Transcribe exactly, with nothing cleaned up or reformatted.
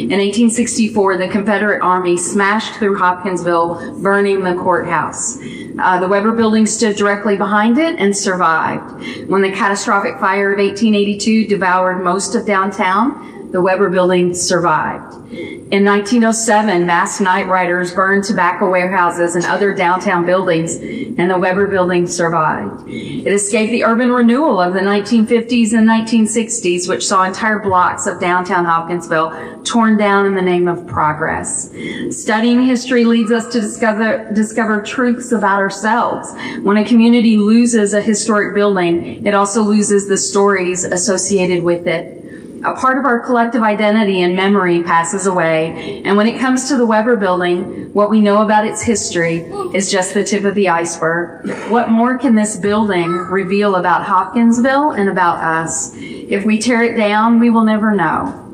In eighteen sixty-four, the Confederate Army smashed through Hopkinsville, burning the courthouse. Uh, the Weber Building stood directly behind it and survived. When the catastrophic fire of eighteen eighty-two devoured most of downtown, the Weber Building survived. In nineteen oh seven, mass night riders burned tobacco warehouses and other downtown buildings, and the Weber Building survived. It escaped the urban renewal of the nineteen fifties and nineteen sixties, which saw entire blocks of downtown Hopkinsville torn down in the name of progress. Studying history leads us to discover, discover truths about ourselves. When a community loses a historic building, it also loses the stories associated with it. A part of our collective identity and memory passes away, and when it comes to the Weber Building, what we know about its history is just the tip of the iceberg. What more can this building reveal about Hopkinsville and about us? If we tear it down, we will never know.